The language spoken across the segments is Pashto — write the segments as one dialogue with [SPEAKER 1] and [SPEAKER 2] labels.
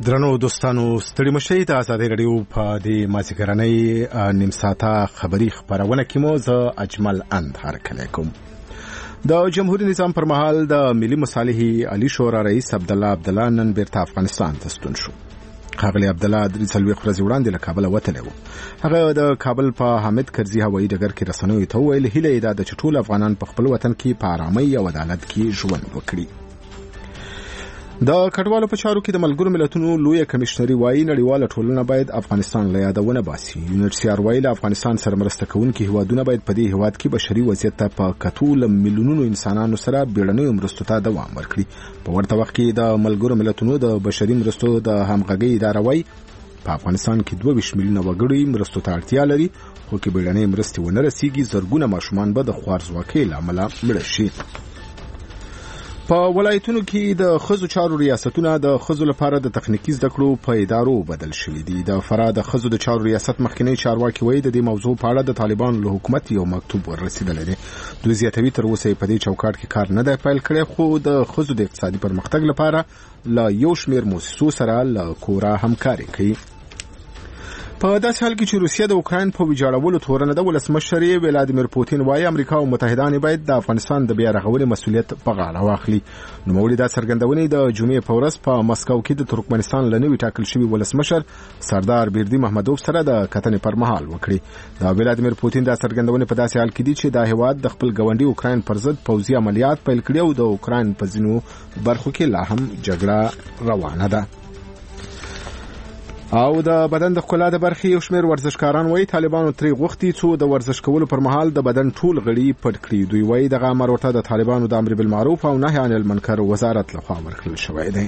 [SPEAKER 1] درنو دوستانو ستړي مشئ د آزادۍ رادیو په دې مازیګرنۍ نیم ساعته خبری خبرونه کې مو زه اجمل اندهار کوم. د جمهوریت نظام پر مهال د ملي مصالحې علی شورا رئیس عبدالله نن بیرته افغانستان ته ستون شو. ښاغلی عبدالله 3 ورځې وړاندې له کابل وتلی و. هغه د کابل په حامد کرزي هوایي ډګر کې رسنیو ته وویل هیله یې ده چې ټول افغانان په خپل وطن کې په آرامۍ او عدالت کې ژوند وکړي. د کډوالو په چارو کې د ملګرو ملتونو لوی کمشنري وايي نړیواله ټولنه باید افغانستان له یاده ونه باسي. UNHCR وايي له افغانستان سره مرسته کوونکي هیوادونه باید په دې هیواد کې بشري وضعیت ته په کتو له میلیونونو انسانانو سره بیړنیو مرستو ته دوام ورکړي. په ورته وخت کې د ملګرو ملتونو د بشري مرستو د همغږۍ اداره وايي په افغانستان کې 22 میلیونه وګړي مرستو ته اړتیا لري، خو کې بیړنۍ مرستې ونه رسیږي زرګونه ماشومان به د خوارځواکۍ له امله مړه شي. په ولایتونو کې د ښځو چارو ریاستونه د ښځو لپاره د تخنیکي زده کړو په ادارو بدل شوي دي. د فراه د ښځو د چارو ریاست مخکنی چارواکي وایي د دې موضوع په اړه د طالبانو له حکومت یو مکتوب ورسېدلی دی. دوی زیاتوي تر اوسه یې په دې چوکاټ کې کار نه دی پیل کړی، خو د ښځو د اقتصادي پرمختګ لپاره له یو شمېر موسسو سره له کوره همکاري کوي. په داسې حال کې چې روسیه د اوکراین په ویجاړولو تورنه ده، ولسمشر ولادیمیر پوتین وايي امریکا او متحدان باید د افغانستان د بیا رغونې مسؤلیت په غاړه واخلي. نوموړي دا څرګندونې د جمعې په ورځ په مسکو کې د ترکمنستان له نوي ټاکل شوي ولسمشر سردار بیردي محمدوف سره د کتنې پر مهال وکړي. د ولادیمیر پوتین دا څرګندونې په داسې حال کې دي چې دا هیواد د خپل ګاونډي اوکراین پر ضد پوځي عملیات پیل کړي او د اوکراین په ځینو برخو کې لا هم جګړه روانه ده. او د بدن د ښکلا د برخې یو شمېر ورزشکاران وایي طالبانو ترې غوښتي څو د ورزش کولو پر مهال د بدن ټول غړي پټ کړي. دوی وایي دغه امر ورته د طالبانو د امر بالمعروف او نهي عن المنکر وزارت لخوا ورکړل شوی دی.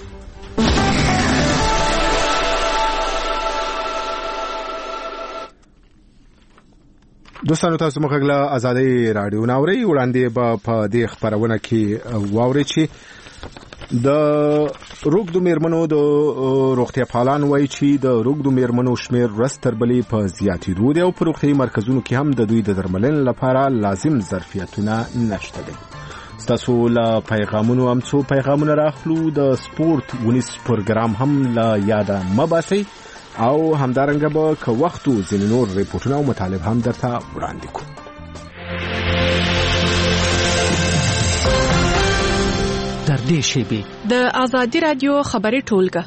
[SPEAKER 1] دوستانو تاسو مخ غلا آزادۍ رادیو ناوري وړاندې به په دې خبرونه کې واوري چې د روغدو میرمنو د روغتیا پالان وایي چې د روغدو میرمنو شمیر ورځ تر بلې په زیاتېدو دی او په روغتیایي مرکزونو کې هم د دوی د درملنې لپاره لازم ظرفیتونه نشته دي. ستاسو له پیغامونو هم څو پیغامونه راخلو. د سپورت ونیس پروګرام هم له یاده مه باسئ او همدارنګه به که وخت و ځینې نور ریپورټونه او مطالب هم درته وړاندې کوو.
[SPEAKER 2] در دې شیبې
[SPEAKER 3] د آزادۍ رادیو خبري ټولګه.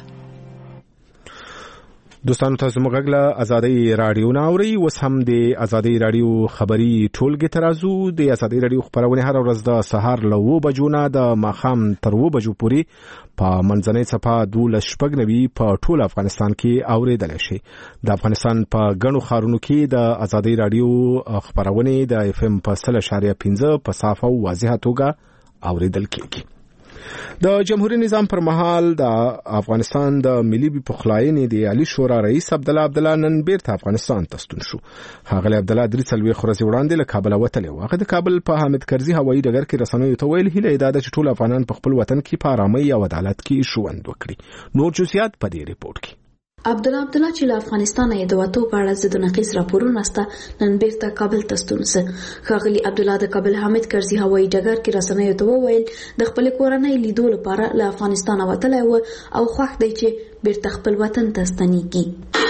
[SPEAKER 1] دوستانو تاسو موږ غلا آزادۍ رادیو ناوري اوس هم د آزادۍ رادیو خبري ټولګه ترازو. د آزادۍ رادیو خبرونه هر ورځ د سهار له 9 بجو نه د ماښام تر 2 بجو پورې په منځنۍ صفه 12:90 په ټول افغانستان کې اوریدل شي. د افغانستان په غنو خارونو کې د آزادۍ رادیو خبرونه د FM په 100.5 په صافه او واضحه توګه اوریدل کیږي. د جمهوریت نظام پر مهال د افغانستان د ملي پخلاینې د علی شورا رئیس عبدالله نن بیرته افغانستان ته ستون شو. ښاغلی عبدالله 3 ورځې وړاندې له کابل وتلی و. هغه د کابل په حامد کرزي هوایي ډګر کې رسنیو ته ویل هیله یې ده چې ټول افغانان په خپل وطن کې په آرامۍ او عدالت کې ژوند وکړي. نور جزئیات په دې ریپورت کې.
[SPEAKER 4] عبدالله چې له افغانستان یې د وټو په اړه د نقیص راپورونه ستا نن بیرته کابل ته ستون سه. ښاغلی عبدالله د کابل حامد کرزي هوایي ډګر کې رسنیو ته وویل د خپل کورنۍ لیدو لپاره له افغانستان وتلی و او خوښ دی چې بیرته خپل وطن ته ستنیږي.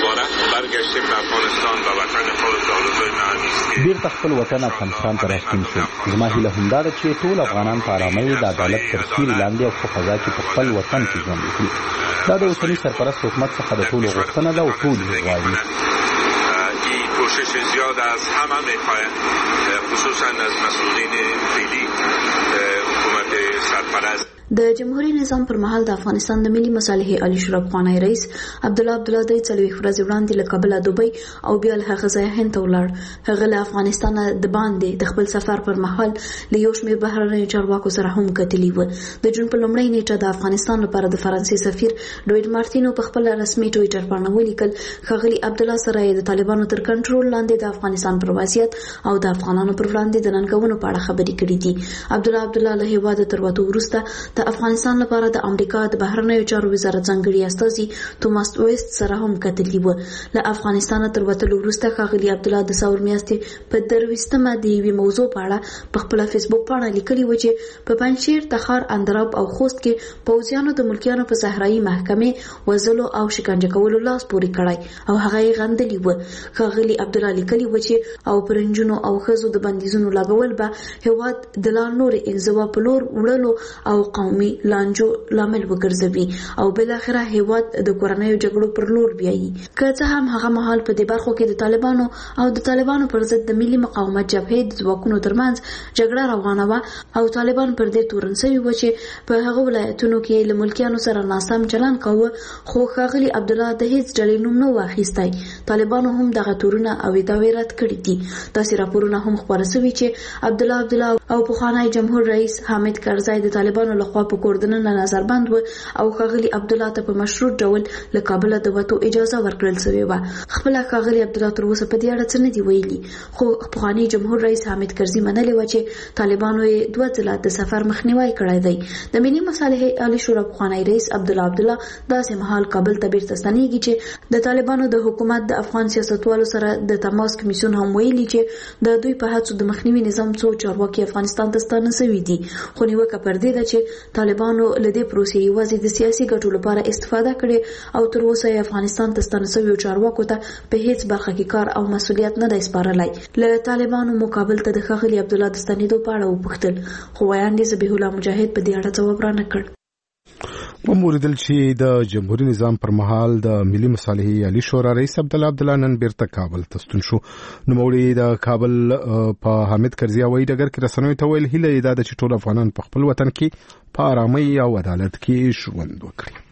[SPEAKER 5] بیرته خپل وطن افغانستان ته راستون شو. زما هیله همدا ده چې ټول افغانان په آرامۍ د عدالت تر سیوري لاندې او په فضا کې په خپل وطن کې ژوند وکړي. دا د اوسني سرپرست حکومت څخه د ټولو غوښتنه ده او ټول یې غواړي.
[SPEAKER 6] کوشش زیاد از همه میخواهد، خصوصا از مسئولین فعلی حکومت سرپرست.
[SPEAKER 4] د جمهوریت نظام پر مهال د افغانستان د ملي مصالحې علی شورا پخوانی رئیس عبدالله 3 ورځې وړاندې له کابل دوبۍ او بیا له هغه ځایه هند ته ولاړ. هغه له افغانستان د باندې د خپل سفر پر مهال له یو شمېر بهرنیو چارواکو سره هم کتلي و. د جون په لومړۍ نیټه د افغانستان لپاره د فرانسې سفیر ډویډ مارتینو په خپل رسمي ټویټر باندې ولیکل ښاغلی عبدالله سره د طالبانو تر کنټرول لاندې د افغانستان پر وضعیت او د افغانانو پر وړاندې د ننګونو په اړه خبرې کړې دي. عبدالله له هیواده تر وته وروسته د افغانستان لپاره د امریکا د بهرنیو چارو وزارت ځانګړي استازي توماس ویست سره هم کتلي و. له افغانستان تر وتلو وروسته ښاغلي عبدالله د ثور میاشتې په 23مه د یوې موضوع په اړه په خپل فیسبوک باندې لیکلي و چې په پنجشیر، تخار، اندراب او خوست کې پوځیانو د ملکیانو په صحرایي محکمې وژلو او شکنجه کولو لاس پورې کړی او هغه یې غندلي و. ښاغلي عبدالله لیکلي و چې او پرنجونو او ښځو د بندیزونو لګول به هیواد د لا نورې انزوا په لور وړلو او قومي لانجو لامل وګرځوي او بل اخره هیواد د کورنیو جګړو پر لور بیایي. که څه هم هغه مهال په دې برخو کې د طالبانو او د طالبانو پر ضد د ملي مقاومت جبهې د ځواکونو ترمنځ جګړه روانه وه او طالبان پر دې تورن شوي و چې په هغه ولایتونو کې له ملکیانو سره ناسم چلند کاوه، خو ښاغلي عبدالله د هیڅ ډلې نوم نه واخیستی. طالبانو هم دغه تورونه او ادعاوې رد کړي دي. داسې راپورونه هم خپاره شوي چې عبدالله او پخوانی جمهور رئیس حامد کرزی د طالبانو لخوا په کوردننه نظربند و او ښاغلي عبدالله ته په مشروط ډول له کابل د وتو اجازه ورکړل شوې وه. خپل ښاغلي عبدالله تر اوسه په دې اړه څه نه دی ویلي، خو پخوانی جمهور رئیس حامد کرزی منلې و چې طالبانو یې 2 ځله د سفر مخنیوي کړی دی. د ملي مصالحې عالی شورا پخوانی رئیس عبدالله داسې مهال کابل ته بیرته ستنیږي چې د طالبانو د حکومت د افغان سیاستوالو سره د تماس کمیسیون هم ویلي چې د دوی په هڅو د مخنیوي نظام څو چارواکي افغانستان ته ستانه شوي دي، خو نیوکه پر دې ده چې طالبانو له دې پروسې یوازې د سیاسي ګټو لپاره استفاده کړې او تر اوسه یې افغانستان ته ستانه شویو چارواکو ته په هیڅ برخه کې کار او مسؤلیت نه دی سپارلی. له طالبانو مقابل ته د ښاغلي عبدالله د ستنېدو په اړه وپوښتل، خو ویاندې ذبیح الله مجاهد په دې اړه ځواب رانه کړ.
[SPEAKER 1] وموردل چې د جمهوریت نظام پر مهال د ملي مصالحې عالی شورا رئیس عبدالله نن بیرته کابل ته ستون شو. نوموړي د کابل په حامد کرزي هوایي ډګر کې رسنیو ته ویل هیله یې ده چې ټول افغانان په خپل وطن کې په آرامۍ او عدالت کې ژوند وکړي.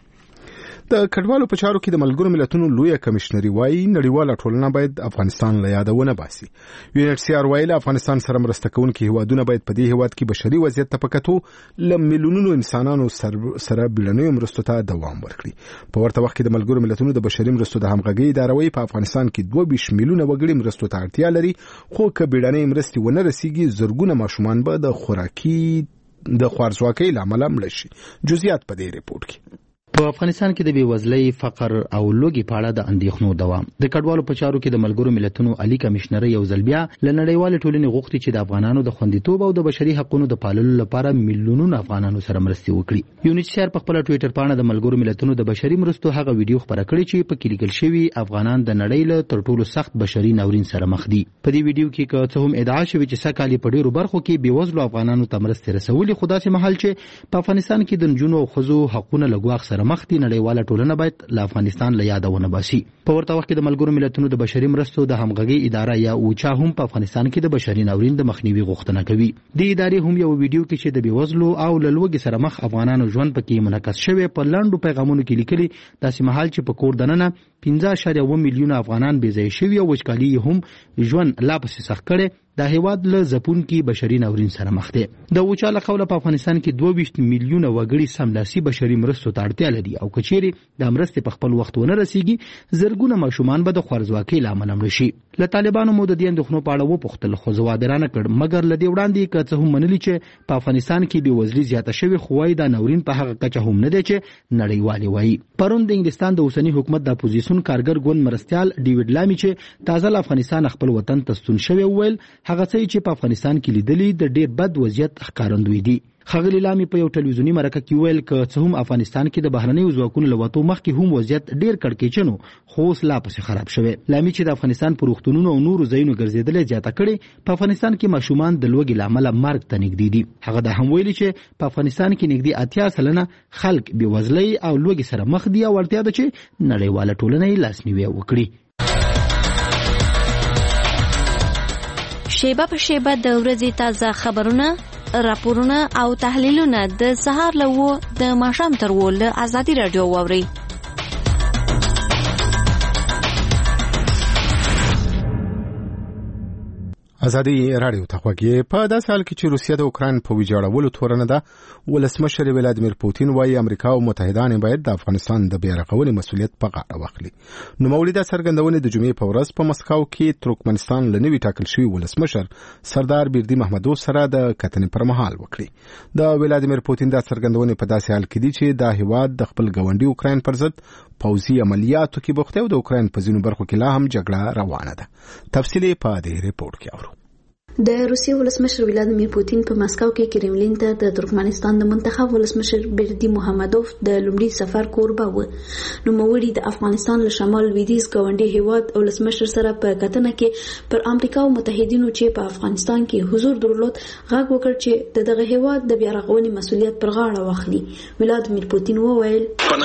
[SPEAKER 1] د کډوالو په چارو کې د ملګرو ملتونو لوی کمشنري وايي نړیواله ټولنه باید افغانستان له یاده ونه باسي. UNHCR وايي افغانستان سره مرسته کوونکي هیوادونه باید په دې هیواد کې بشري وضعیت ته په کتو له میلیونونو انسانانو سره بیړنیو مرستو ته دوام ورکړي. په ورته وخت کې د ملګرو ملتونو د بشري مرستو د همغږۍ ادارې په افغانستان کې 22 میلیونه وګړي مرستو ته اړتیا لري، خو که بیړنۍ مرستې ونه رسیږي زرګونه ماشومان به د خوارځواکۍ له امله مړه شي. جزئیات په دې ریپورت کې.
[SPEAKER 5] په افغانستان کې د بیوزلۍ، فقر او لوږې په اړه د اندېښنو دوام. د کډوالو په چارو کې د ملګرو ملتونو عالی کمشنر یو ځل بیا له نړیوالې ټولنې غوښتي چې د افغانانو د خوندیتوب او د بشري حقوقو د پاللو لپاره میلیونونو افغانانو سره مرستې وکړي. UNHCR په خپل ټوئیټر باندې د ملګرو ملتونو د بشري مرستو هغه ویډیو خبره کړې چې په کې لیکل شوی افغانان د نړۍ له تر ټولو سخت بشري ناورین سره مخ دي. په دې ویډیو کې که څه هم ادعا شوی چې سکهالی په ډیرو برخو کې بیوزلو افغانانو ته مرستې رسولي، خو داسې مهال چې په افغانستان کې د نجونو او ښځو حقوقونه له ګواښ سره مخ دي، نړیواله ټولنه باید له افغانستان له یاده ونه باسي. په ورته وخت کې د ملګرو ملتونو د بشري مرستو د همغږۍ اداره یا اوچا هم په افغانستان کې د بشري ناورین د مخنیوي غوښتنه کوي. د ادارې هم یو ویډیو کې چې د بیوزلو او له لوږې سره مخ افغانانو ژوند پکې منعکس شوی په لاندو پیغامونو کې لیکلي داسې مهال چې په کور دننه 15.1 میلیونه افغانان بې ځایه شوي او وچکالي هم ژوند لا پسې سخت کړی. دا هیواد له ځپونکي بشري ناورین سره مخ دی. د اوچا له قوله په افغانستان کې 22 میلیونه وګړي سملاسي بشري مرستو ته اړتیا لري او که چیرې د مرستې په خپل وخت ونه رسیږي زرګونه ماشومان به د خوارځواکۍ له امله مړه شي. له طالبانو مو د دې اندېښنو په اړه وپوښتل، خو ځواب یې رانه کړ، مګر له دې وړاندې که څه هم منلي چې په افغانستان کې بېوزلي زیاته شوې، خو وایي دا ناورین په هغه کچه هم نه دی چې نړیوالې وایي. پرون د انګلستان د اوسني حکومت د اپوزیسیون کارګر ګوند مرستیال ډیوډ لامي چې تازه له افغانستان خپل وطن ته ستون شوی وویل هغه څه چې په افغانستان کې لیدلي د ډیر بد وضعیت ښکارندوی دي. ښاغلي لامي په یو ټلویزیوني مرکه کې ویل که څه هم افغانستان کې د بهرنیو ځواکونو له وتو مخکې هم وضعیت ډیر کړکېچن و، خو اوس لا پسې خراب شوی. لامي چې د افغانستان په روغتونونو او نورو ځایونو ګرځېدلې زیاته کړې، په افغانستان کې ماشومان د لوږې له امله مرګ ته نږدې دي. هغه دا هم ویلي چې په افغانستان کې نږدې 80% خلک بېوزلۍ او لوږې سره مخ دي او اړتیا ده چې نړیواله ټولنه یې لاسنیوی وکړي.
[SPEAKER 7] شیبه په شیبه د ورځې تازه خبرونه، راپورونه او تحلیلونه د سهار له 9 د ماښام تر 10 له ازادي رادیو واورئ.
[SPEAKER 1] ازادي رادیو ته خوږی په داسې حال کې چې روسیه د اوکراین په ویجاړولو تورنه ده ولسمشر ولادیمیر پوتین وايي امریکا او متحدان باید د افغانستان د بیارغونې مسؤلیت په غاړه واخلي. نو مولده څرګندونې د جمعې په ورځ په مسکو کې ترکمنستان لنوي ټاکل شوی ولسمشر سردار بیردی محمدوف سره د کتنې پر مهال وکړي. د ولادیمیر پوتین د څرګندونې په داسې حال کې دي چې د هیواد د خپل ګاونډي اوکراین پر ضد پوځي عملیاتو کې بوخته او د اوکراین په ځینو برخو کې لا هم جګړه روانه ده. تفصیلی په دې ریپورت کې اورو.
[SPEAKER 4] د روسیې ولسمشر ولادیمیر پوتین په مسکو کې کرملین ته د ترکمنستان د منتخب ولسمشر بیردی محمدوف د لومړي سفر کوربه و. نو موري د افغانستان له شمال لویدیځ ګاونډي هیواد ولسمشر سره په کتنه کې پر امریکا او متحدینو چې په افغانستان کې حضور درلود غږ وکړ چې دغه هیواد د بیارغونې مسؤلیت پر غاړه واخلي. ولادیمیر پوتین وویل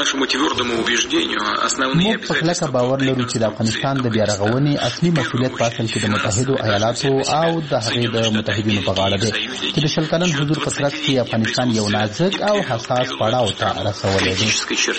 [SPEAKER 5] موږ په کلکه باور لرو چې د افغانستان د بیارغونې اصلي مسؤلیت په اصل کې د متحدو ایالاتو او د هغې د متحدینو په غاړه دی چې د شل کلن حضور په ترڅ کې افغانستان یو نازک او حساس پړاو ته رسولی دی.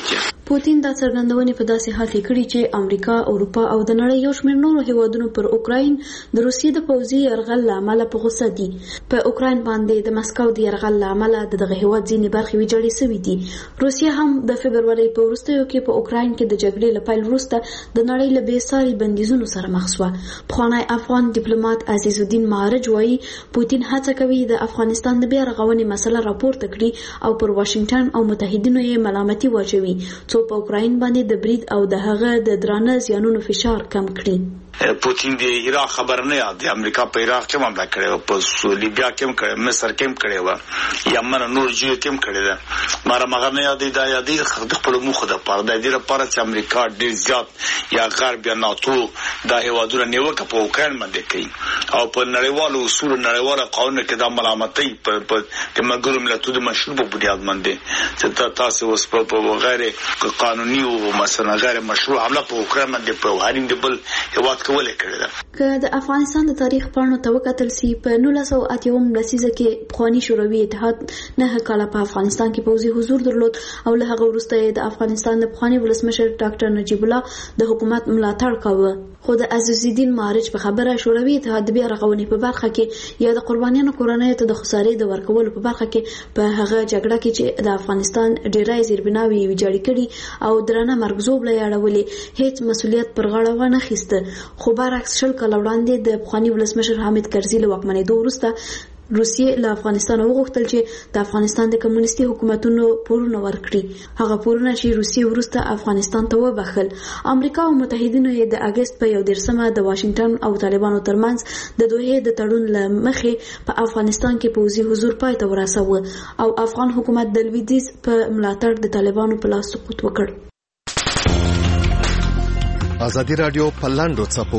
[SPEAKER 4] پوتین دا څرګندونې په داسې حال کې کړي چې امریکا، اروپا او د نړۍ یو شمېر نورو هیوادونو پر اوکراین د روسیې د پوځي یرغل له امله په غوسه دي. په اوکراین باندې د مسکو د یرغل له امله دغه هیواد ځینې برخې ویجاړې شوې دي. روسیه هم د فبرورۍ په وروستیو کې په اوکراین کې د جګړې له پیل وروسته د نړۍ له بېساري بندیزونو سره مخ شوه. پخوانی افغان ډیپلوماټ عزیز الدین مهارج وایي پوتین هڅه کوي د افغانستان د بیارغونې مسله راپورته کړي او پر واشنگټن او متحدینو یې ملامتي واچوي څو په اوکراین باندې د برید او د هغه د درانه زیانونو فشار کم کړي.
[SPEAKER 8] پوتین د عراق خبر نه یاد دی امریکا په عراق کې حمله کړې و، په لیبیا کې هم کړې، مصر کې هم کړې و، یمن نور ځای کې هم کړې ده. ماره مغه نه یاد دی دا یاد دی خپل مخه د پاره د دې لپاره چې امریکا ډیر زیات یا غرب یا ناتو دا هیوادونه نیوکه په اوکراین باندې کوي او په نړیوالو اصول نړیواله قانون کې دا ملامتي په د مګرو ملتونو د مشروع په بنیاد باندې چې تاسو اوس په غیر قانوني او مثلا غیر مشروع حمله په اوکراین باندې په هرین د بل هیواد کولای کړی ده.
[SPEAKER 4] که د افغانستان د تاریخ پاڼو ته وکتل سي په 1980 لسیزه کې پخوانی شوروي اتحاد 9 کاله په افغانستان کې پوځي حضور درلود او له هغه وروسته د افغانستان د پخوانی ولسمشر ډاکټر نجیب الله د حکومت ملاتړ کاوه. خو د عزیز الدین مهارج په خبره شوروي اتحاد د بیارغونې په برخه کې یا د قربانیانو کورنۍ ته د خسارې د ورکولو په برخه کې په هغه جګړه کې چې د افغانستان ډیرای زیربناوي ویجاړې کړي او درنه مرګزوب له یاړولې هیڅ مسؤلیت پر غاړه ونه اخیسته. خو برعکس شل کاله وړاندې د پخوانی ولسمشر حامد کرزي له واکمنېدو وروسته روسیې له افغانستان وغوښتل چې د افغانستان د کمونیستي حکومتونو پورونه ورکړي. هغه پورونه چې روسیې وروسته افغانستان ته وبخل. امریکا او متحدینو یې د اگست په 11 د واشنگټن او طالبانو ترمنځ د دوه د تړون لمخې په افغانستان کې پوځي حضور پای ته ورساوه او افغان حکومت د لویدیځ په ملاتړ د طالبانو په لاس سقوط وکړ.
[SPEAKER 9] ازادي رادیو په لاندو چپو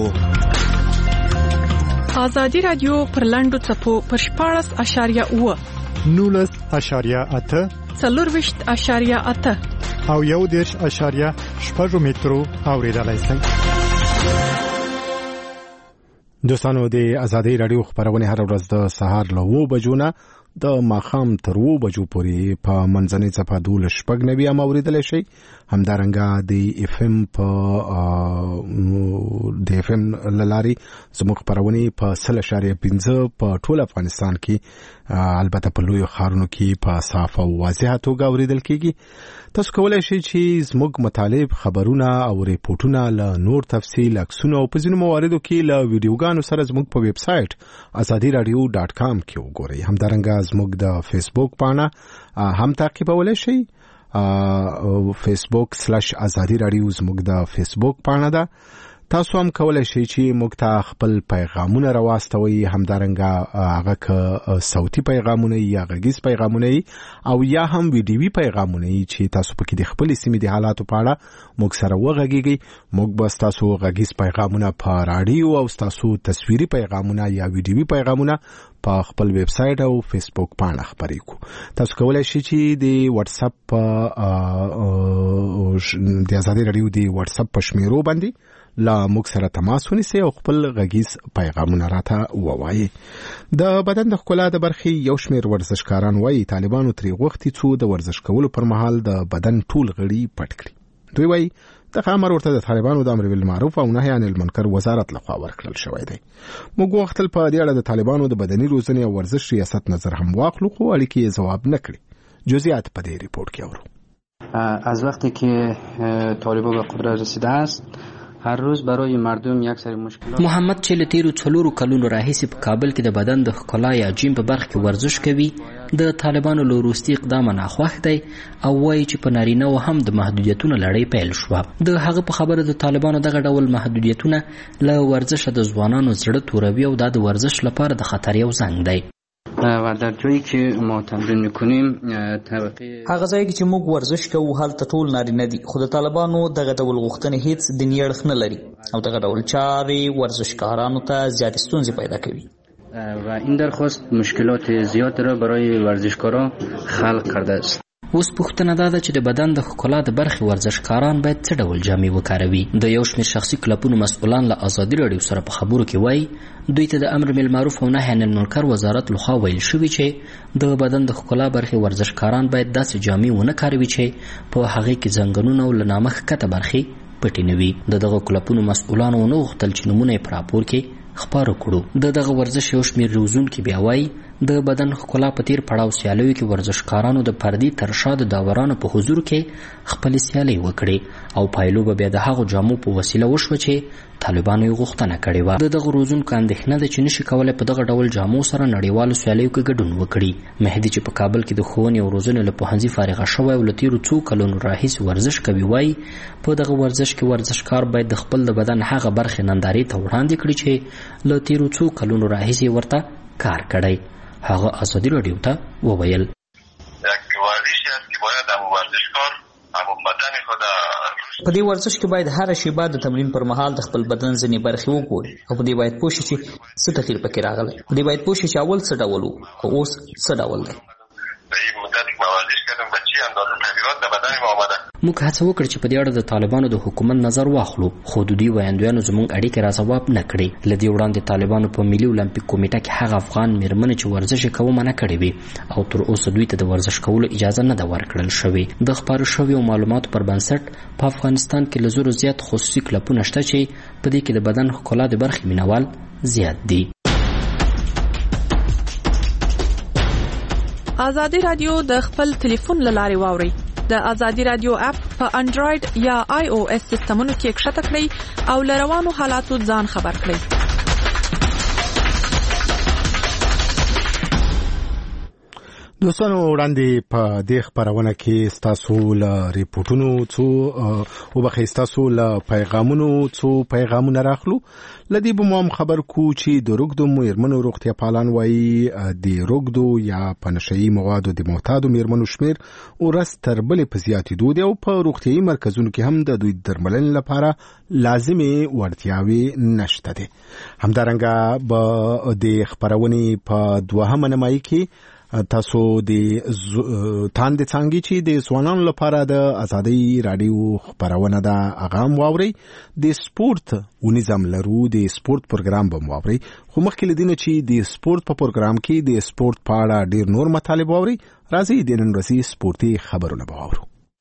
[SPEAKER 3] ازادي رادیو پر لاندو چپو پر 14.8
[SPEAKER 10] 19.8
[SPEAKER 3] 24.8
[SPEAKER 10] او 1.8 مترو اوریدلای شئ.
[SPEAKER 1] دوستانو د ازادي رادیو خبرونه هر ورځ د سهار له 9 بجو نه د ماخام تر 2 بجو پورې په منځنۍ صفه 12 ام اوریدلای شئ. همدارنګه د اف ام لاري زموږ خبرونه په 0.15 په ټول افغانستان کې البته په لوی ښارونو کې په صاف او واضح توګه اوریدل کیږي. تاسو کولای شئ چې زموږ مطالب خبرونه او ریپورتونه له نور تفصیل عکسونه او په ځینو مواردو کې له ویډیوګانو سره زموږ په ویب سټ azadiradio.com کې وګورئ. همدارنګه زموږ د فیسبوک پاڼه هم تعقیبولای شئ. facebook/azadi radio زموږ د فیسبوک پاڼه ده. تاسو هم کولای شئ چې موږ ته خپل پیغامونه راواستوي. همدارنګه هغه که صوتي پیغامونه یا غږیز پیغامونه او یا هم ویډیوي پیغامونه چې تاسو پکې د خپل سیمې د حالاتو په اړه موږ سره وغږیږئ. موږ به تاسو غږیز پیغامونه په رادیو او تاسو تصویري پیغامونه یا ویډیوي پیغامونه په خپل ویب سټ او فیسبوک باندې خبرې کو. تاسو کولای شئ چې د واتس اپ د ازادي رادیو د واتس اپ په شمیرو باندې لا موږ سره تماس ونیسئ او خپل غږیز پیغامونه راته ووایي. د بدن د ښکلا د برخې یو شمېر ورزشکاران وایي طالبانو ترې غوښتي څو د ورزش کولو پر مهال د بدن ټول غړي پټ کړي. دوی وایي دغه امر ورته د طالبانو د امر بالمعروف او نهي عن المنکر وزارت لخوا ورکړل شوی دی. موږ وختل په دې اړه د طالبانو د بدني روزنې او ورزش ریاست نظر هم واخلو، خو اړیکې جواب نه کړي. جزئیات په دې ریپورت کې اورو.
[SPEAKER 11] از وقتی که طالبان به قدرت رسیده است هر روز برای مردم یک سری مشکلات.
[SPEAKER 2] محمد چې له تیرو 4 کلونو راهیسې په کابل کې د بدن د ښکلا یا جیم په برخه کې ورزش کوي، د طالبانو له وروستي اقدام نه خوښ دی او وایي چې په نارینه و هم د محدودیتونو لړۍ پیل شوه. د هغه په خبره د طالبانو دغه ډول محدودیتونه له ورزش د ځوانانو زړه توروي او د ورزش لپاره د خطر یو زنګ دی.
[SPEAKER 11] و در جایی که ما تمرین میکنیم طبقه
[SPEAKER 12] هغه ځای چې موږ ورزش کوو هلته ټول نارینه دي، خو د طالبانو دغه ډول غوښتنې هیڅ دیني اړخ نه لري او دغه ډول چارې ورزشکارانو ته زیاتې ستونزې پیدا کوي
[SPEAKER 11] و این درخواست مشکلات زیاد را برای ورزشکاران خلق کرده است.
[SPEAKER 2] اوس پوښتنه دا ده چې د بدن د ښکلا د برخې ورزشکاران باید څه ډول جامې وکاروي. د یو شمېر شخصي کلبونو مسؤلان له ازادي راډیو سره په خبرو کې وایي دوی ته د امر بالمعروف او نهي عن المنکر وزارت لخوا ویل شوي چې د بدن د ښکلا برخې ورزشکاران باید داسې جامې ونه کاروي چې په هغې کې زنګنونه او له نامه ښکته برخې پټې نه وي. د دغه کلبونو مسؤلانو ونه غوښتل چې نومونه یې په راپور کې خپاره کړو. د دغه ورزش یو شمېر روزونکي بیا وایي د بدن ښکلا په تیر پړاو سیالیو کې ورزشکارانو د پردي تر شا د داورانو په حضور کې خپلې سیالۍ وکړې او پایلو به بیا د هغو جامو په وسیله وشوه چې طالبانو یې غوښتنه کړې وه. د دغه روزونکو اندېښنه ده چې نشي کولی په دغه ډول جامو سره نړیوالو سیالیو کې ګډون وکړي. مهدي چې په کابل کې د ښوونې او روزنې له پوهنځي فارغه شوی او له تیرو 2 کلونو راهیسې ورزش کوي وایي په دغه ورزش کې ورزشکار باید د خپل د بدن هغه برخې نندارې ته وړاندې کړي چې له تیرو 2 کلونو راهیسې ورته کار کړی. هغه ازادي راډیو ته وویل
[SPEAKER 12] په دې ورزش کې باید هر شیبه د تمرین پر مهال د خپل بدن ځینې برخې وګوري او په دې باید پوه شي چې څه تغییر پکې راغلی. په دې باید پوه شي چې اول څه ډول و او اوس څه ډول دی.
[SPEAKER 2] موږ هڅه وکړه چې په دې اړه د طالبانو د حکومت نظر واخلو، خو د دوی ویاندویانو زموږ اړیکې را ځواب نه کړې. له دې وړاندې طالبانو په ملي اولمپیک کمیټه کې هغه افغان میرمنې چې ورزش یې کوه منع کړې وې او تر اوسه دوی ته د ورزش کولو اجازه نه ده ورکړل شوې. د خپاره شویو معلوماتو پر بنسټ په افغانستان کې له 100 زیات خصوصي کلبونه شته چې په دې کې د بدن ښکلا د برخې مینوال زیات دي.
[SPEAKER 3] ازادي رادیو د خپل ټلیفون له لارې واوري. د ازادي رادیو اپ په انډراید یا آی او اس سیستمونو کې کښته کړئ او له روانو حالاتو ځان خبر کړئ.
[SPEAKER 1] دوستانو وړاندې په دې خبرونه کې ستاسو له ریپورتونو ستاسو له پیغامونه راخلو. لدی به مو خبر کو چې د روګدو میرمنو روغتیا پالان وایي د روګدو یا پنشئی موادو د معتادو میرمنو شمیر ورځ تر بلې په زیاتېدو دی او په روغتیايي مرکزونو کې هم د دوی درملنې لپاره لازمي وړتیاوې نشته دي. همدارنګه به د خبرونې په دوهمه نمایي کې تاسو د تاند څنګه چې د ځوانانو لپاره د ازادي رادیو خبرونه دا اغام واوري د سپورت ونظام لرو د سپورت پروګرام به واوري. خو مخکې لدینه چې د سپورت په پروګرام کې د سپورت په اړه ډیر نور مطالب واوري، راځي د نن ورځې سپورتي خبرونه به واورو.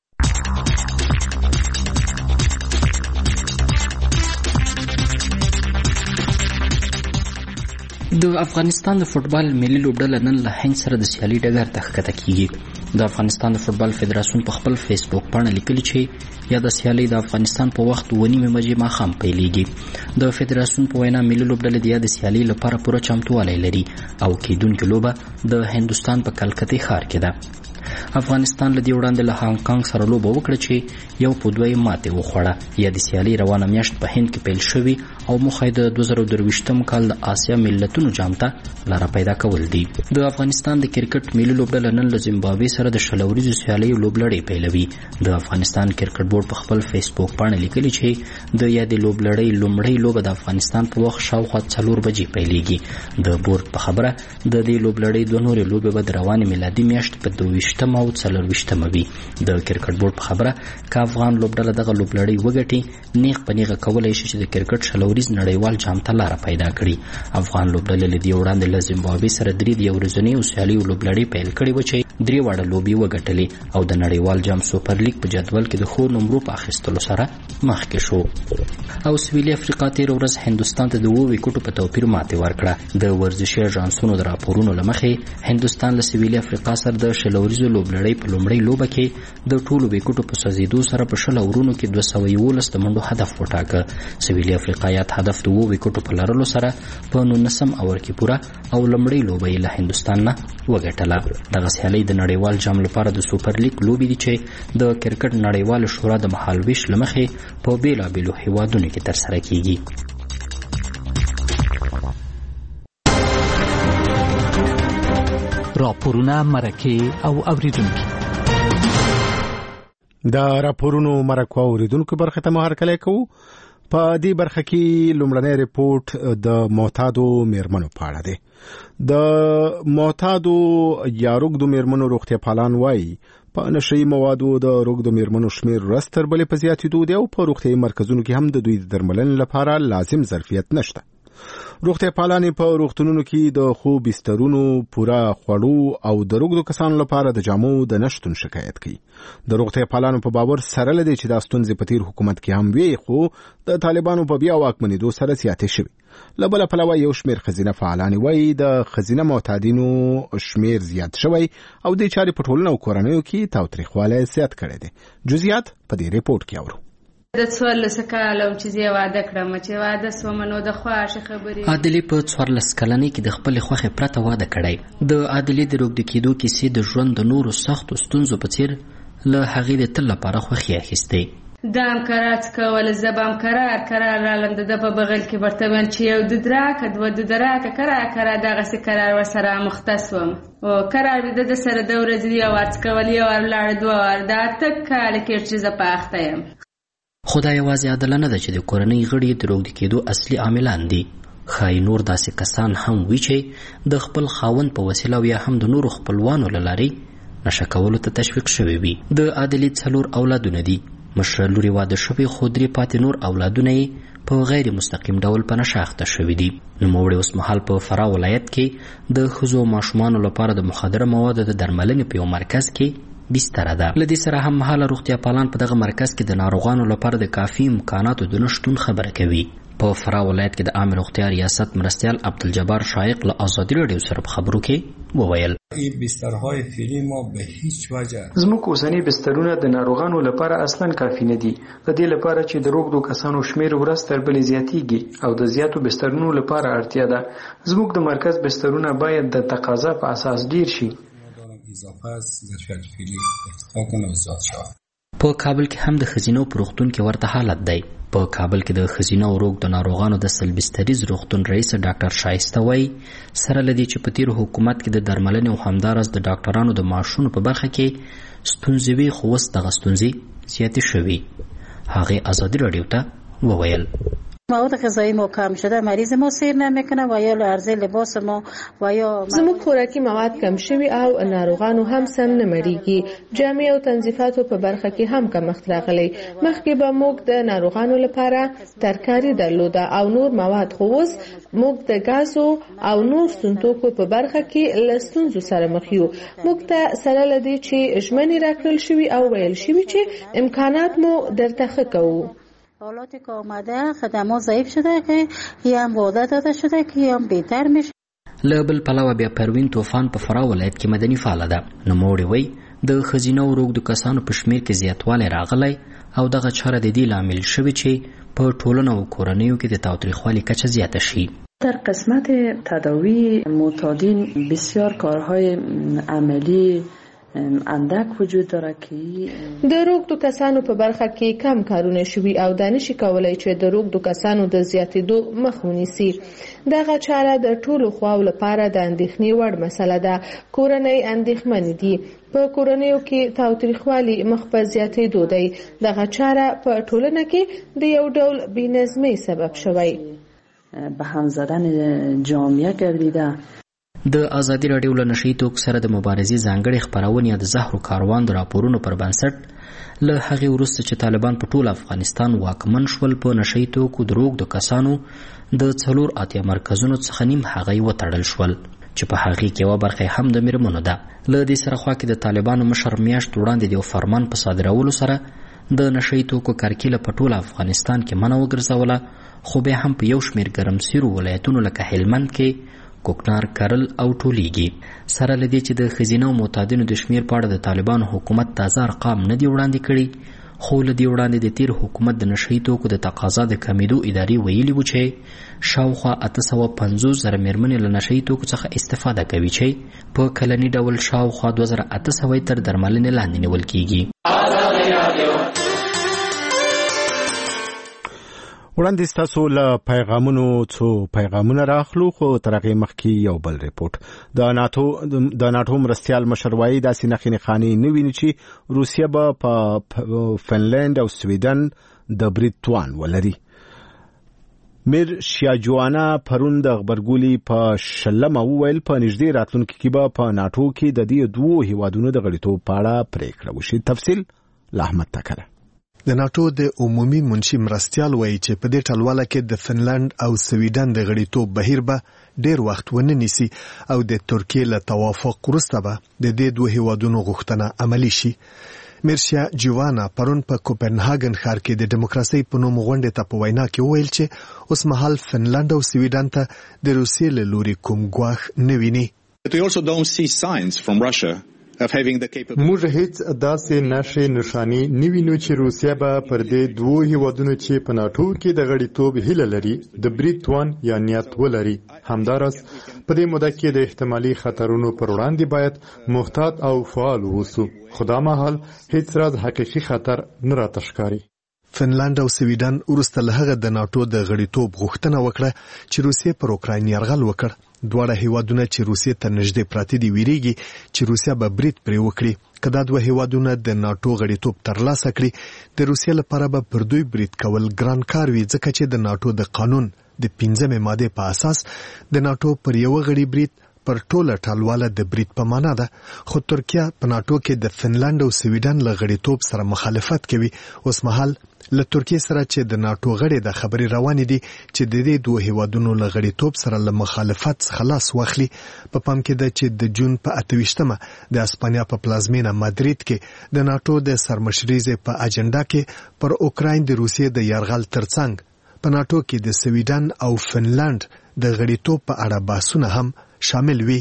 [SPEAKER 2] د افغانستان د فوټبال ملي لوبډله نن له هند سره د سیالي ډګر ته ښکته کیږي. د افغانستان د فوټبال فدراسیون په خپل فیسبوک باندې لیکلي چې یا د سیالي د افغانستان په وخت 9:30 بجې ماښام پیلېږي. د فدراسیون په وینا ملي لوبډله د یاد سیالي لپاره پوره چمتووالی لري او کېدونکې لوبه د هندوستان په کلکتې ښار کې ده. افغانستان له دې وړاندې له هانګ کانګ سره لوبه وکړه چې 1-2 ماتې وخوړه. یا د سیالي روانه میاشت په هند کې پیل شوې او موخه د 2023 کال د آسیا ملتونو جام ته لاره پیدا کول دي. د افغانستان د کرکټ ملي لوبډله نن له زیمبابوې سره د شلوريزو سیالیو لوبلړۍ پیلوي. د افغانستان کرکټ بورډ په خپل فیسبوک باندې لیکلي چې د یادې لوبلړۍ لومړۍ لوبه د افغانستان په وخت شاوخوا 4 بجې پیلېږي. د بورډ په خبره د دې لوبلړۍ دوه نورې لوبې به د روانې میلادي میاشت په 22 او 24 وي. د کرکټ بورډ په خبره که افغان لوبډله دغه لوبلړۍ وګټي نیغ په نیغه کولای شي چې د کرکټ شلوریز نړیوال جام ته لاره پیدا کړي. افغان لوبډلې له دې وړاندې له زیمبابوې سره 3 ورځنۍ سیالیو لوبلړۍ پیل کړې و چې 3 واړه لوبې وګټلې او د نړیوال جام سوپر لیګ په جدول کې د ښو نمرو په اخیستلو سره مخکې شو. او سویلي افریقا تېره ورځ هندوستان ته د 7 ویکټو په توپیر ماتې ورکړه. د ورزشي اژانسونو د راپورونو له مخې هندوستان له سویلي افریقا سره د شلوریزو لوبلړۍ په لومړۍ لوبه کې د ټولو ویکټو په سوځېدو سره په 20 اورونو کې 211 د منډو هدف وټاکه. سویلي افریقا یاد هدف د 7 ویکټو په لرلو سره په 19 اور کې پوره او لومړۍ لوبه یې له هندوستان نه وګټله. دغه سیالۍ د نړیوال جام لپاره د سوپر لیګ لوبې دي چې د کرکټ نړیوال شورا د مهالویش له مخې په بیلابیلو هیوادونو کې ترسره کیږي.
[SPEAKER 13] راپورونه، مرکې او اوریدونکو.
[SPEAKER 1] د راپورونو مرکو اوریدونکو برخه ته هرکلی کوو. په دې برخه کې لومړنی ریپورت د معتادو میرمنو په اړه دی. د معتادو یا روږدو میرمنو روغتیا پالان وایي په نشهیي موادو د روږدو میرمنو شمیر ورځ تر بلې په زیاتېدو دی او په روغتیایي مرکزونو کې هم د دوی د درملنې لپاره لازم ظرفیت نشته. روغتیا پالانې په روغتونونو کې د خوب بسترونو پوره خوړو او د روږدو کسانو لپاره د جامو د نشتون شکایت کوي. د روغتیا پالانو په باور سره لدی چې دا ستونزې په تیر حکومت کې هم وي، خو د طالبانو په بیا واکمنېدو سره زیاتې شوي. له بله پلوه یو شمیر ښځینه فعالانې وایي د ښځینه معتادینو شمیر زیات شوی او د چارې په ټولنه او کورنیو کې تاوتریخوالی زیات کړی دی. جزئیات په دې ریپورت کې اورو.
[SPEAKER 14] د 14 کالو چې زه واده کړم چې واده سوم نو د خواشه خبرې
[SPEAKER 2] عادلې په 14 کلنۍ کې د خپل خوخه پرته واده کړی. د عادلې د روږد کېدو کیسې د ژوند د نورو سختو ستونزو په څیر له هغې د تل لپاره خوښي اخیستې.
[SPEAKER 14] دام کرات کول زبام قرار رالم د په بغل کې برتمن چې یو د دراک د ود دراک کرا دغه سي قرار وسره مختصوم او قرار د سره د ورځې یو ورڅ کول یو لاړ دوه ور دا تک کال کې چې ز پاخته يم.
[SPEAKER 2] خدای یوازې عادلانه ده چې د کورنۍ غړي د روږد کېدو اصلي عاملان دي. ښایي نور داسې کسان هم وي چې د خپل خاوند په وسیله او یا هم د نورو خپلوانو له لارې نشه کولو ته تشویق شوي وي. د عادلې 4 اولادونه دي. مشره لوري واده شوې خو 3 پاتې نور اولادونه یې په غیر مستقیم ډول په نشه اخته شوي دي. نوموړی اوس مهال په فراه ولایت کې د ښځو او ماشومانو لپاره د مخدره موادو د درملنې په یو مرکز کې بستر ده. لدې سره هم مهاله روغتیا پالان په دغه مرکز کې د ناروغانو لپاره د کافي امکاناتو د نشتون خبره کوي. په فراه ولایت کې د عام روغتیا ریاست مرستیال عبدالجبار شایق له آزادي راډیو سره په خبرو کې وویل
[SPEAKER 15] این بسترهای فعلی ما به هیچ وجه
[SPEAKER 16] زموږ اوسنی بسترونه د ناروغانو لپاره اصلا کافي نه دي. د دې لپاره چې د روږدو کسانو شمیر ورځ تر بلې زیاتیږي او د زیاتو بسترونو لپاره اړتیا ده. زموږ د مرکز بسترونه باید د تقاضا په اساس ډیر شي.
[SPEAKER 2] په کابل کې هم د ښځینو په روغتون کې ورته حالت دی. په کابل کې د ښځینو او روږدو ناروغانو د سلبستریز روغتون رئیس ډاکټر شایسته وایي سره لدی چې په تیر حکومت کې د درملنې او همداراز د ډاکټرانو د معاشونو په برخه کې ستونزې وي، خو اوس دغه ستونزې زیاتې شوي. هغې آزادي راډیو ته وویل
[SPEAKER 17] مواد غذایی ما کم شده، مریض ما سیر نمیکنه و یا عرضه لباس ما و یا
[SPEAKER 18] زموږ خوراکي مواد کم شوي او ناروغانو هم سم نه مړیږي. جامې او تنظیفاتو په برخه کې هم کمښت راغلی. مخکې به موږ د ناروغانو لپاره ترکاري درلوده او نور مواد، خو اوس موږ د ګازو او نور ستونتوکو په برخه کې له ستونزو سره مخ یو. موږ ته سره لدی چې ژمنې راکړل شوي او ویل شوي چې امکانات مو درته ښه کوو.
[SPEAKER 17] حالاتی که آمده خدمات ضعیف شده که یا هم وعده داده شده که یا هم بهتر میشه.
[SPEAKER 2] له بل پلوه بیا پروین طوفان په فراه ولایت کې مدني فعاله ده. نوموړې وایي د ښځینو او روږدو کسانو په شمیر کې زیاتوالی راغلی او دغه چاره د دې لامل شوی چې په ټولنه او کورنیو کې د تاوتریخوالي کچه زیاته شي.
[SPEAKER 19] در قسمت تداوی معتادین بسیار کارهای عملی اندک وجود داره که
[SPEAKER 18] د روږدو کسانو په برخه کې کم کارونه شوي او دانش کولای چې د روږدو کسانو د زیاتېدو مخ ونیسي. دغه چاره د ټولو خواو لپاره د اندېښنې وړ مسله ده. کورنۍ اندېښمنې دي. په کورنیو کې تاوتریخوالي مخ په زیاتېدو دی. دغه چاره په ټولنه کې د یو ډول بېنظمۍ سبب شوی.
[SPEAKER 19] به هم زدن جامعه گردیده.
[SPEAKER 2] د آزادي راډیو له نشهیي توکو سره د مبارزې ځانګړې خپرونې یا د زهرو کاروان د راپورونو پر بنسټ له هغې وروسته چې طالبان په ټول افغانستان واکمن شول په نشهیي توکو د روږدو کسانو د 4 مرکزونو څخه نیم هغه وتړل شول. چې په هغې کې یوه برخه هم د میرمنو ده. له دې سره خوا کې د طالبانو مشر میاشت وړاندې د یو فرمان په صادرولو سره د نشهیي توکو کرکیله په ټول افغانستان کې منع وګرځوله، خو بیا هم په یو شمېر ګرمسیرو ولایتونو لکه هلمند کې کوکنار کرل او ټولیږي. سره له دې چې د ښځینه او معتادینو د شمېر په اړه د طالبانو حکومت تازه ارقام نه دي وړاندې کړي، خو له دې وړاندې د تیر حکومت د نشهیي توکو د تقاضا د کمیدو ادارې ویلي وو چې شاوخوا 850,000 میرمنې له نشهیي توکو څخه استفاده کوي چې په کلني ډول شاوخوا 2800 تر درملنې لاندې نیول کیږي.
[SPEAKER 1] وړاندې ستاسو له پیغامونو څو پیغامونه راخلو، خو تر هغې مخکې یو بل ریپورټ. د ناټو مرستیال مشر وایي داسې نښې نښانې نه ویني چې روسیه به په فنلنډ او سویډن د برید توان ولري. میر شیاجوانا پرون د غبرګولي په شلمه وویل په نږدې راتلونکي کې به په ناټو کې د دې دوو هیوادونو د غړیتوب په اړه پریکړه وشي. تفصیل له احمد تکله.
[SPEAKER 9] د ناټو د عمومي منشي مرستیال وایي چې په دې ټلواله کې د فنلند او سویډن د غړیتوب بهیر به ډیر وخت ونه نیسي او د ترکیې له توافق وروسته به د دې دوه هیوادونو غوښتنه عملي شي. میرشیا جوانا پرون په کوپنهاګن ښار کې د دیموکراسي په نوم غونډې ته په وینا کې وویل چې اوس مهال فنلند او سویډن ته د روسیې له لوري کوم ګواښ نه ویني.
[SPEAKER 10] موږ هیڅ داسې نښې نښانې نه وینو چې روسیه به پر دې دوو هیوادونو چې په ناټو کې د غړیتوب هیله لري د برید توان یا نیت ولري. همداراز په دې موده کې د احتمالي خطرونو پر وړاندې باید محتاط او فعال اوسو، خو دا مهال هیڅ راز حقیقي خطر نه راته ښکاري.
[SPEAKER 9] فنلند او سویډن وروسته له هغه د ناټو د غړیتوب غوښتنه وکړه چې روسیه پر اوکراین یرغل وکړ. دواړه هیوادونه چې روسیې ته نږدې پراته دي ویریږي چې روسیه به برید پرې وکړي. که دا دوه هیوادونه د ناټو غړیتوب ترلاسه کړي د روسیې لپاره به پر دوی برید کول ګران کار وي، ځکه چې د ناټو د قانون د 5مې ماده په اساس د ناټو پر یو غړي برید پر ټوله ټالواله د برید په معنا ده. خو ترکیه په ناټو کې د فنلند او سویډن له غړیتوب سره مخالفت کوي. اوس مهال له ترکیه سره چې د ناټو غړي د خبرې روانې دي چې د دې دوه هیوادونو له غړیتوب سره له مخالفت څخه لاس واخلي. په پام کې ده چې د جون په 28مه د اسپانیا په پلازمینه مادرید کې د ناټو د سرمشریزې په اجنډا کې پر اوکراین د روسیې د یرغل ترڅنګ په ناټو کې د سویډن او فنلند د غړیتوب په اړه بحثونه هم شامل وي.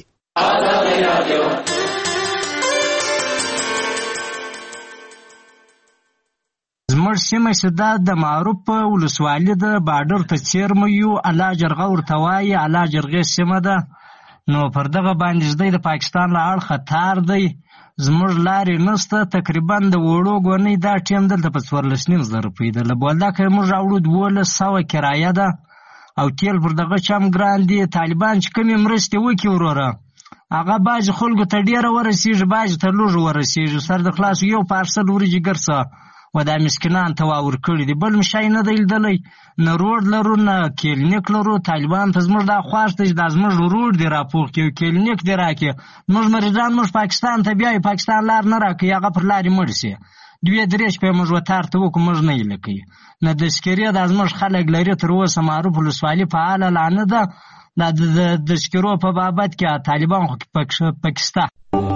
[SPEAKER 20] زموږ سیمه چې دا د معروف ولسوالي د باډر ته څیرمه یو الله جرغه ورته وایي الله جرغې سیمه ده، نو پر دغه باندې د پاکستان له اړخه تار دی. زموږ لارې نسته، تقریبا د وړو ګونۍ دا ټیم دلته په 14,000 روپۍ ده. له بولدکه موږ راوړو 1200 کرایه ده او تیل پر دغه چم ګران دي. طالبان چې کومې مرستې وکړي وروره هغه بعضې خلکو ته ډېره ورسېږي، بعضې ته لږ ورسېږي. سر د خلاص یو پارسل وریجې ګرڅه و دا مسکینان ته واور کړي دي، بل مشای نه دی لیدلی، نه روډ لرو نه کلینیک لرو. طالبان ته زموږ دا خواست دی چې دا زموږ روډ دی راپوخ کړي، کلینیک دی راکړي، زموږ مریضان موږ پاکستان ته بیایي، پاکستان لار نه راکوي، هغه پر لارې مړ شي. 2-3 شپې موږ وتار ته وکړو، موږ نه هیله کوي. نه د سکرې دا زموږ خلک لري، تر اوسه معروف ولسوالي فعاله لا نه ده. دا د سکرو په بابت کې طالبان خو پاکستان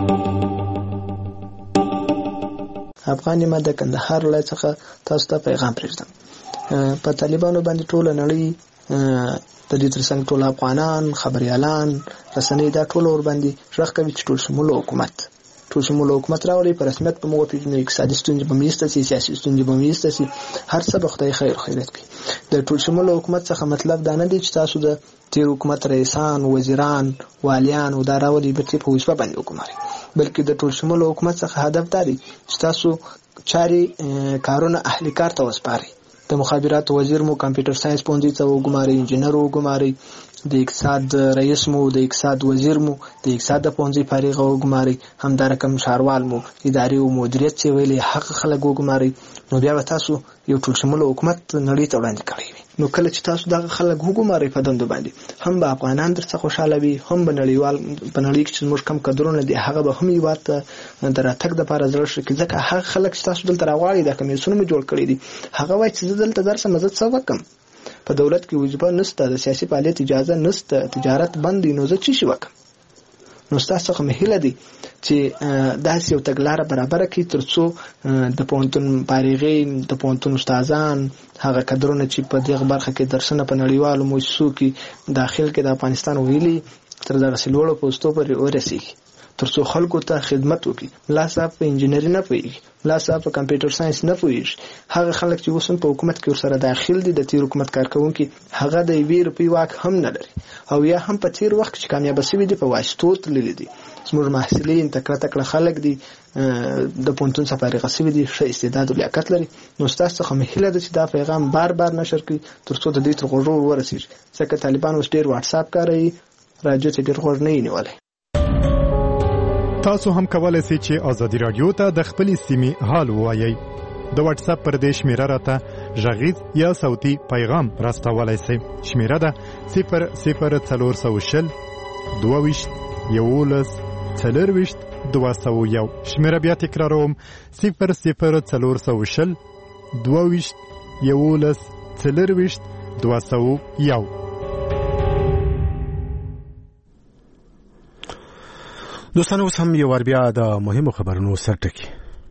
[SPEAKER 21] افغان ما د کندهار ولایت څخه تاسو ته پیغام پرېږدم. په طالبانو باندې ټوله نړۍ د دې ترڅنګ ټول افغانان، خبريالان، رسنۍ دا ټول ور باندې ژغ کوي چې ټول شمول حکومت راولي، په رسمیت په موږ پیژنو، اقتصادي ستونزې به میسته سي، سیاسي ستونزې به میسته سي، هر څه به خدای خیر خیرت کوي. د ټول شمول حکومت څخه مطلب دا نه دی چې تاسو د تیر حکومت رئیسان، وزیران، والیان او دا راولي به په وسپه باندې وکړي، بلکې د ټول شمول حکومت څخه هدف دا دی چې تاسو چاري کارونه اهلي کار ته وسپاري. د مخابرات وزیر مو کمپیوټر ساينس پونځي ته وګماري، انجینر وګماري، د اقتصاد رئیس مو، د اقتصاد وزیر مو، د اقتصاد پونځي فارغ وګماري، هم دا رقم شاروال مو، اداري او مدیریت چې ویلي حق خلک وګماري. نو بیا تاسو یو ټول شمول حکومت نړۍ ته وړاندې کوي. نو کله چې تاسو دا خلک وګماري په دندو باندې، هم به افغانان درڅخه خوشاله وي، هم به نړیوال په نړۍ کې چې موږ کم قدرونه دي هغه به هم یو ته دراتک د پاره زړه شي، ځکه هغه خلک چې تاسو دلته راغلي د کمیسیون جوړ کړی دي هغه وایي چې دلته درسه مزه څه وکم، په دولت کې وجبه نشته، د سیاسي فعالیت اجازه نشته، تجارت بند دی، نو زه چی شي وکم؟ نو تاسو څخه مهله دي چې داسې یو تګلاره برابر کړي ترڅو د پونتون فارغین د پونتون استادان هغه کډرونه چې په دغه برخه کې درسونه په نړیوالو مؤسسو کې داخل کې د افغانستان ویلي تر دغه سلوړو پوسټو پورې ورسیږي ترڅو خلکو ته خدمت وکړي. ملا صاحب په انجینری نه پوهیږي، ملا صاحب په کمپیوټر ساينس نه پوهیږي. هغه خلک چې اوس په حکومت کې ورسره داخل دي د تیر حکومت کارکونکي هغه د 2 روپۍ واک هم نه لري او یا هم په تیر وخت چې کامیاب شوي دي په واسطو تللي دي. زموږ محصلین تکړه خلک دي د پونتون سفارغ شوي دي، ښه استعداد او لیاقت لري. نو تاسو څخه مهله ده چې دا پیغام بار نشر کړي ترڅو د دې تر غوږو ورسیږي. ځکه طالبان اوس ډیر واتس اپ کاروي، راځي چې ډیر غوږ نه نیولای.
[SPEAKER 10] تاسو هم کولای شئ چې ازادي رادیو ته د خپلې سیمې حال ووایئ. د واتس اپ پر دې شمیره راته غږیز یا صوتي پیغام راستولای شئ. شمیره ده 00420 22 11 24 201. شمیره بیا تکراروم 00420 22 11 24 201.
[SPEAKER 1] دوستانو اوس هم یو ور بیا د مهمو خبرونو سرټکی.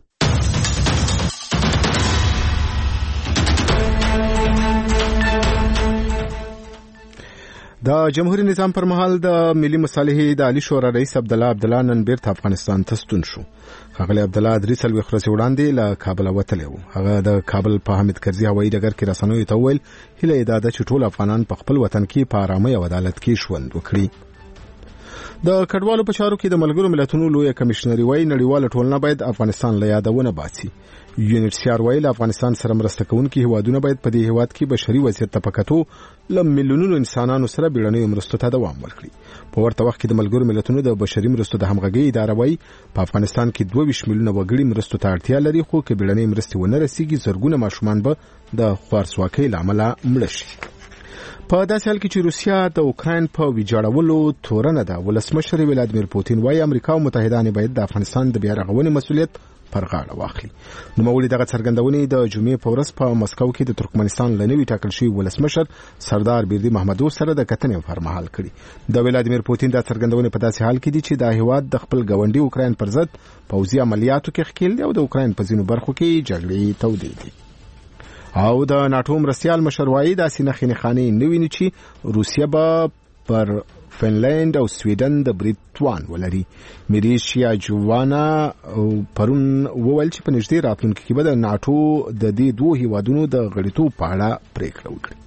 [SPEAKER 1] د جمهوریت نظام پر مهال د ملي مصالحې د عالی شورا رئیس عبدالله نن بیرته افغانستان ته ستون شو. ښاغلی عبدالله 3 ورځې وړاندې له کابل وتلی و. هغه د کابل په حامد کرزي هوایي ډګر کې رسنیو ته وویل هیله یې دا ده چې ټول افغانان په خپل وطن کې په ارامۍ او عدالت کې ژوند وکړي. د کډوالو په چارو کې د ملګرو ملتونو لوی کمشنري وايي نړیواله ټولنه باید افغانستان له یادونه باسي. یونیسیار وايي افغانستان سره مرسته کوونکي هیوادونه باید په دې هیواد کې بشري وضعیت ته پکاتو ل میلیونونو انسانانو سره بیړنیو مرستو ته دوام ورکړي. په ورته وخت کې د ملګرو ملتونو د بشري مرستو د همغږي اداره وايي په افغانستان کې 22 میلیونه وګړي مرستو ته اړتیا لري، خو کې بیړنۍ مرستې ونه رسیږي زرګونه ماشومان به د خوارځواکۍ لامل مړ شي. په داسې حال کې چې روسیا د اوکراین په ویجاړولو تورنه ده، ولسمشر ولادیمیر پوتین وايي امریکا او متحدان باید د افغانستان د بیا رغونې مسؤلیت پر غاړه واخلي. نوموړي دغه څرګندونې د جمعې په ورځ په مسکو کې د ترکمنستان له نوي ټاکل شوي ولسمشر سردار بیردي محمدوف سره د کتنې پر مهال کړي. د ولادیمیر پوتین د څرګندونې په داسې حال کې دي چې د هیواد د خپل ګاونډي اوکراین پر ضد پوځي عملیاتو کې ښکیل دي او د اوکراین په ځینو برخو کې جګړې تودې دي. او د ناتو مرستیال مشروعي د سینخ نخاني نویني چې روسیا به پر فنلند او سویډن د بریټوان ولري. میریشیا جوانا پرون وویل چې په نږدې راتلونکي کې به د ناتو د دې دوه هیوادونو د غړیتوب په اړه پریکړه وکړي.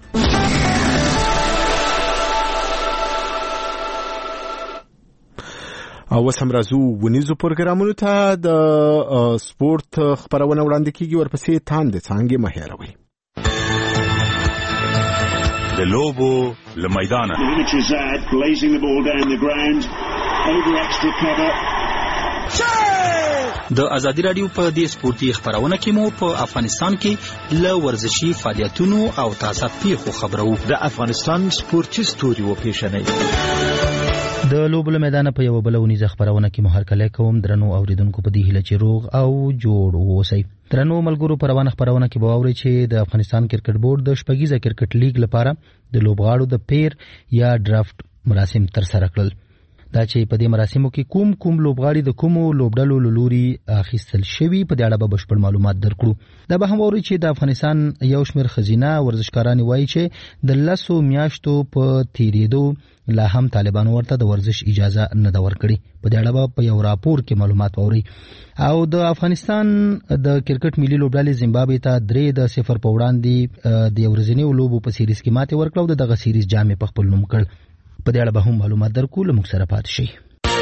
[SPEAKER 1] او وسم راځو ونیزو پروګرامونو ته. د سپورت خبرونه وړاندې کیږي، ورپسې تاند څنګه مهیروي
[SPEAKER 6] د لوبو لمیدان
[SPEAKER 2] د ازادي رادیو په دې سپورتي خبرونه کې مو په افغانستان کې له ورزشي فعالیتونو او تازه پیښو خبرو.
[SPEAKER 6] د افغانستان سپورتي ستوري و پیښنې
[SPEAKER 2] د لوبو له میدان په یو بل ونیزه خبرونه کې مهر کله کوم درنو اوریدونکو په دې هیله چې روغ او جوړ اوسئ. درنو ملګرو په روانه خبرونه کې به واورئ چې د افغانستان کرکټ بورډ د شپږیزه کرکټ لیګ لپاره د لوبغاړو د پیر یا ډرافټ مراسم تر سره کړل. دا چې په دې مراسمو کې کوم لوبغاړي د کومو لوبډلو لوري اخیستل شوی په دې اړه به بشپړ معلومات درکړو. دا به هم ووري چې د افغانستان یو شمېر خزینه ورزشکاران وایي چې د 10 میاشتو په تیریدو لا هم طالبانو ورته د ورزش اجازه نه ده ورکړي. په دې اړه په یو راپور کې معلومات ووري. او د افغانستان د کرکټ ملي لوبډلې زیمبابوې ته 3-0 په وړاندې د ورځنیو لوبو په سیریز کې ماتې ورکړه او دغه سیریز جام په خپل نوم کړ. په دې اړه به هم معلومات درکو، له موږ سره پاتې شئ.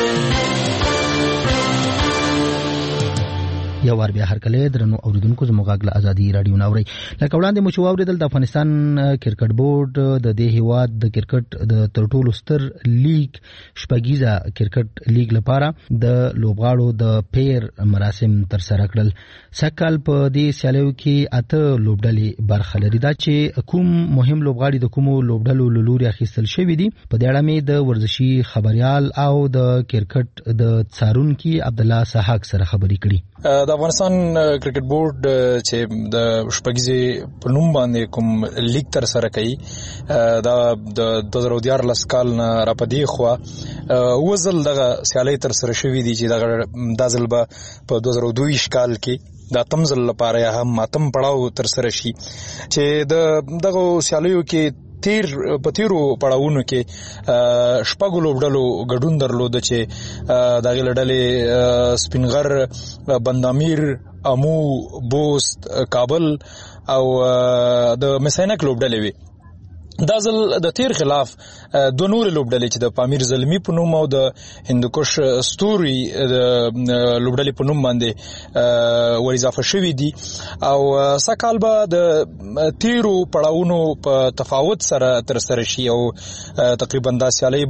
[SPEAKER 2] یو ور بیا هر کله درنو اوریدونکو زموږ غږ له ازادي رادیو ناوړي. لکه وړاندې مو چې واوریدل د افغانستان کرکټ بورډ د دې هیواد د کرکټ د تر ټولو ستر لیګ شپږیزه کرکټ لیګ لپاره د لوبغاړو د پیر مراسم تر سره کړل. سکهال په دې سیالیو کې 8 لوبډلې برخه لري. دا چې کوم مهم لوبغاړي د کومو لوبډلو لوري اخیستل شوی دي په دې اړه مې د ورزشي خبريال او د کرکټ د څارونکو عبد الله سحاق سره خبرې کړې.
[SPEAKER 22] د
[SPEAKER 7] د افغانستان کرکټ بورډ چې د شپږیزې په نوم باندې کوم لیګ تر سره کوي دا د 2014 کال نه را پدې خو وزل دغه سیالي تر سره شوې دي چې دا ځل به په 2022 کال کې د اتمزل لپاره یا هم اتم پړاو تر سره شي چې دغه سیالیو کې په تیرو پړاوونو کې شپږو لوبډلو ګډون درلود چې دغه لړلې سپینغر بندامیر امو بوست کابل او د مسینک لوبډلې وي دا ځل د تیر خلاف دوه نور لوبډلې چې د پامیر زلمی په نوم او د هندوکش ستوري د لوبډلې په نوم باندې ور اضافه شوي دي او سکهال به د تیرو پړاوونو په تفاوت سره تر سره شي او تقریبا دا سیالي